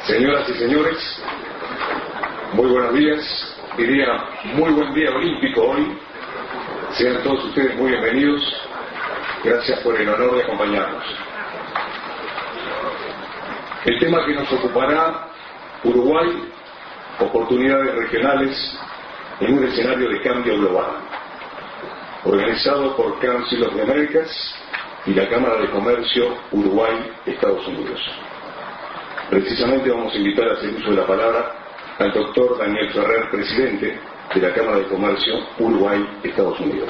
Señoras y señores, muy buenos días, diría muy buen día olímpico hoy. Sean todos ustedes muy bienvenidos. Gracias por el honor de acompañarnos. El tema que nos ocupará: Uruguay, oportunidades regionales en un escenario de cambio global, organizado por Council of the Americas y la Cámara de Comercio Uruguay-Estados Unidos. Precisamente vamos a invitar a hacer uso de la palabra al doctor Daniel Ferrer, presidente de la Cámara de Comercio Uruguay-Estados Unidos.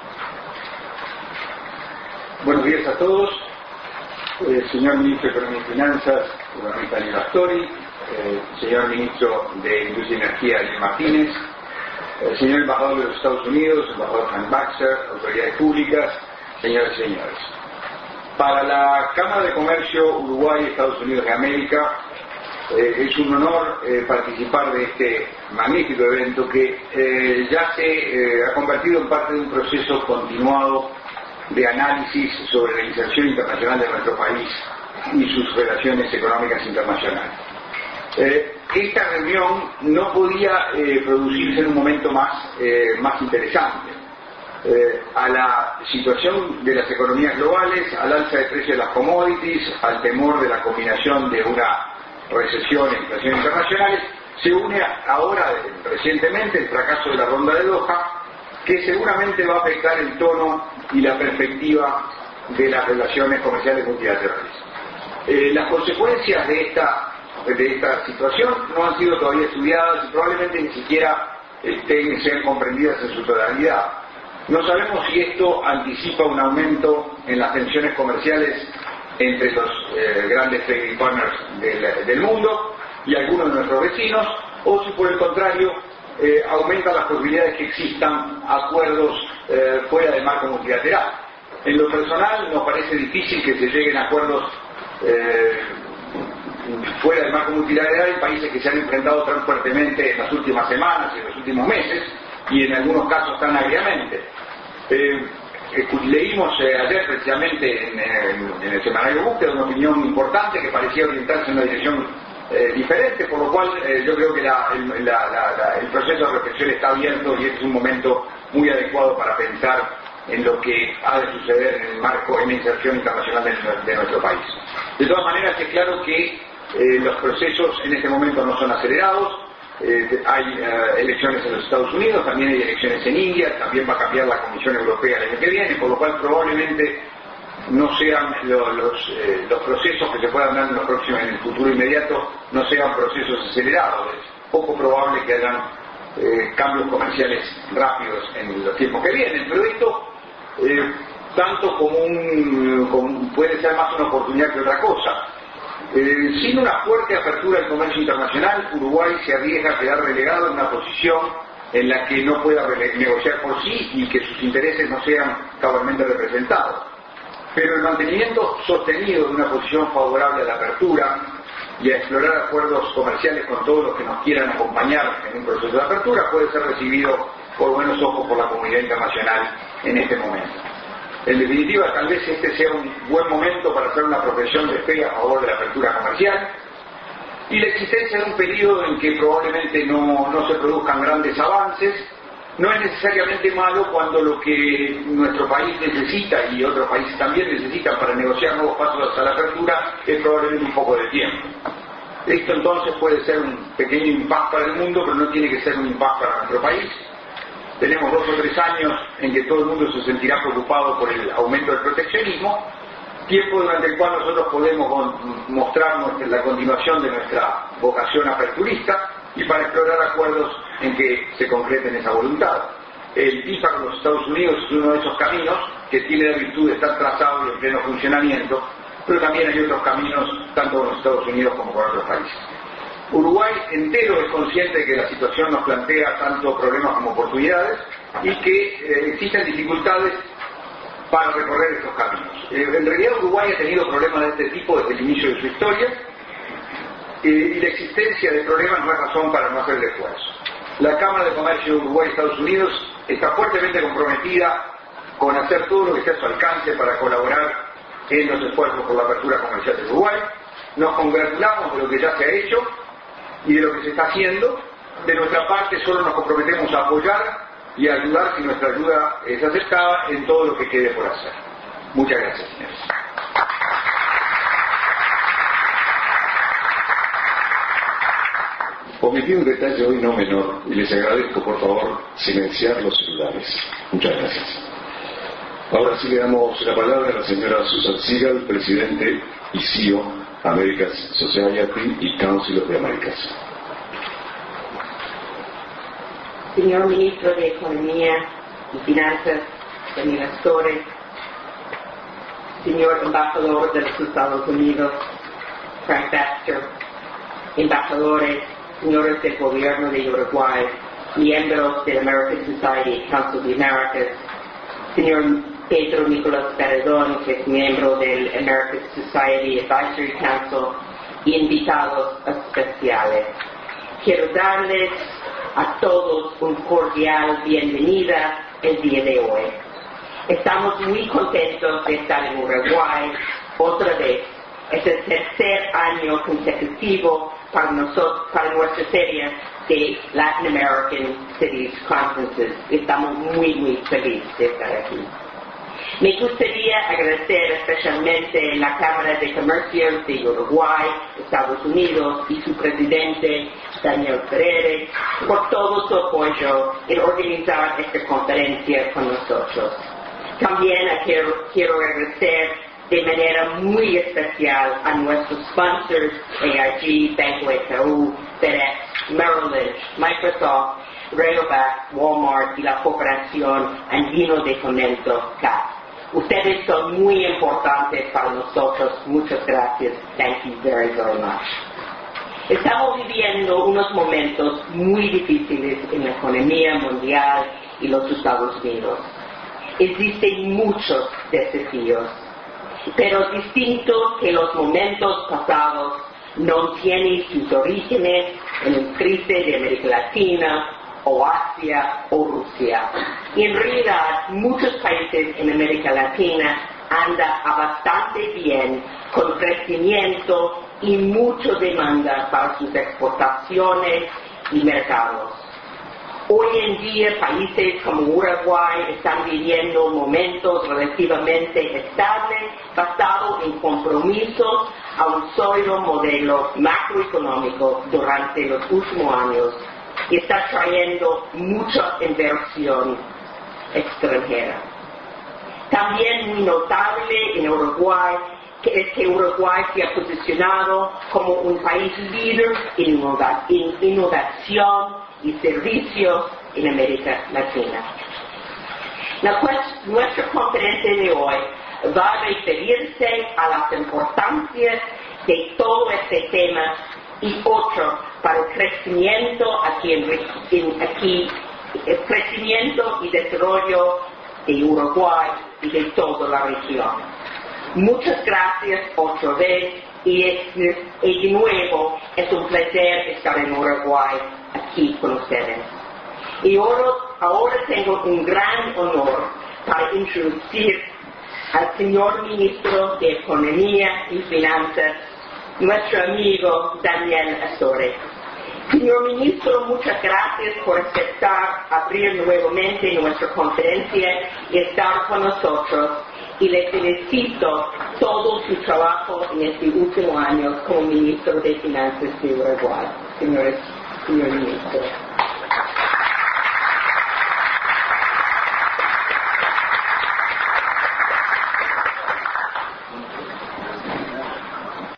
Buenos días a todos. Señor Ministro de Economía y Finanzas, economista Daniel Astori, señor Ministro de Industria y Energía, Ariel Martínez, señor Embajador de los Estados Unidos, Embajador Hank Baxter, autoridades públicas, señoras y señores. Para la Cámara de Comercio Uruguay-Estados Unidos de América es un honor participar de este magnífico evento que ya se ha convertido en parte de un proceso continuado de análisis sobre la inserción internacional de nuestro país y sus relaciones económicas internacionales. Esta reunión no podía producirse en un momento más interesante. A la situación de las economías globales, al alza de precios de las commodities, al temor de la combinación de una recesión e inflación internacionales, se une ahora, recientemente, el fracaso de la ronda de Doha, que seguramente va a afectar el tono y la perspectiva de las relaciones comerciales multilaterales. Las consecuencias de esta situación no han sido todavía estudiadas y probablemente ni siquiera sean comprendidas en su totalidad. No sabemos si esto anticipa un aumento en las tensiones comerciales entre los grandes trading partners del mundo y algunos de nuestros vecinos, o si por el contrario aumenta las posibilidades que existan acuerdos fuera del marco multilateral. En lo personal nos parece difícil que se lleguen a acuerdos fuera del marco multilateral en países que se han enfrentado tan fuertemente en las últimas semanas y en los últimos meses, y en algunos casos tan agriamente. Leímos ayer precisamente en el semanario Búsqueda una opinión importante que parecía orientarse en una dirección diferente, por lo cual yo creo que el proceso de reflexión está abierto y este es un momento muy adecuado para pensar en lo que ha de suceder en el marco de la inserción internacional de nuestro país. De todas maneras, es claro que los procesos en este momento no son acelerados. Hay elecciones en los Estados Unidos, también hay elecciones en India, también va a cambiar la Comisión Europea el año que viene, por lo cual probablemente no sean los procesos que se puedan dar en el futuro inmediato, no sean procesos acelerados. Es poco probable que hayan cambios comerciales rápidos en los tiempos que vienen, pero esto tanto como puede ser más una oportunidad que otra cosa. Sin una fuerte apertura del comercio internacional, Uruguay se arriesga a quedar relegado en una posición en la que no pueda negociar por sí y que sus intereses no sean cabalmente representados. Pero el mantenimiento sostenido de una posición favorable a la apertura y a explorar acuerdos comerciales con todos los que nos quieran acompañar en un proceso de apertura puede ser recibido por buenos ojos por la comunidad internacional en este momento. En definitiva, tal vez este sea un buen momento para hacer una profesión de fe a favor de la apertura comercial y la existencia de un periodo en que probablemente no se produzcan grandes avances no es necesariamente malo cuando lo que nuestro país necesita y otros países también necesitan para negociar nuevos pasos hacia la apertura es probablemente un poco de tiempo. Esto entonces puede ser un pequeño impacto para el mundo, pero no tiene que ser un impacto para nuestro país. Tenemos 2 o 3 años en que todo el mundo se sentirá preocupado por el aumento del proteccionismo, tiempo durante el cual nosotros podemos mostrar la continuación de nuestra vocación aperturista y para explorar acuerdos en que se concreten esa voluntad. El TIFA con los Estados Unidos es uno de esos caminos que tiene la virtud de estar trazado y en pleno funcionamiento, pero también hay otros caminos tanto con los Estados Unidos como con otros países. Uruguay entero es consciente de que la situación nos plantea tanto problemas como oportunidades y que existen dificultades para recorrer estos caminos. En realidad Uruguay ha tenido problemas de este tipo desde el inicio de su historia y la existencia de problemas no es razón para no hacer el esfuerzo. La Cámara de Comercio Uruguay-Estados Unidos está fuertemente comprometida con hacer todo lo que esté a su alcance para colaborar en los esfuerzos por la apertura comercial de Uruguay. nos congratulamos de lo que ya se ha hecho y de lo que se está haciendo. De nuestra parte solo nos comprometemos a apoyar y a ayudar si nuestra ayuda es aceptada en todo lo que quede por hacer. Muchas gracias, señores. Omití un detalle hoy no menor y les agradezco por favor silenciar los celulares. Muchas gracias. Ahora sí le damos la palabra a la señora Susan Segal, presidente y CEO Americas Society y Council of the Americas. Señor Ministro de Economía y Finanzas, señor Astore, señor Embajador de los Estados Unidos, Frank Baxter, embajadores, señores del Gobierno de Uruguay, miembros del American Society y Council of the Americas, señor Pedro Nicolás Peredón, que es miembro del American Society Advisory Council, y invitados especiales. Quiero darles a todos un cordial bienvenida el día de hoy. Estamos muy contentos de estar en Uruguay otra vez. Es el tercer año consecutivo para nuestra serie de Latin American Cities Conferences. Estamos muy felices de estar aquí. Me gustaría agradecer especialmente a la Cámara de Comercio de Uruguay, Estados Unidos y su presidente, Daniel Freire, por todo su apoyo en organizar esta conferencia con nosotros. También quiero agradecer de manera muy especial a nuestros sponsors, AIG, Banco Itaú, FedEx, Merrill Lynch, Microsoft, Rayovac, Walmart y la Cooperación Andino de Fomento, CAP. Ustedes son muy importantes para nosotros. Muchas gracias. Thank you very much. Estamos viviendo unos momentos muy difíciles en la economía mundial y los Estados Unidos. Existen muchos desafíos, pero distinto que los momentos pasados, no tienen sus orígenes en la crisis de América Latina, o Asia o Rusia. Y en realidad muchos países en América Latina andan bastante bien, con crecimiento y mucha demanda para sus exportaciones y mercados. Hoy en día países como Uruguay están viviendo momentos relativamente estables basados en compromisos a un sólido modelo macroeconómico durante los últimos años y está trayendo mucha inversión extranjera. También muy notable en Uruguay es que Uruguay se ha posicionado como un país líder en innovación y servicios en América Latina. Nuestra conferencia de hoy va a referirse a las importancias de todo este tema y otro para el crecimiento el crecimiento y desarrollo de Uruguay y de toda la región. Muchas gracias otra vez y de nuevo es un placer estar en Uruguay aquí con ustedes. Y ahora tengo un gran honor para introducir al señor Ministro de Economía y Finanzas, nuestro amigo Daniel Astore. Señor Ministro, muchas gracias por aceptar abrir nuevamente nuestra conferencia y estar con nosotros, y le felicito todo su trabajo en este último año como Ministro de Finanzas de Uruguay. Señor Ministro.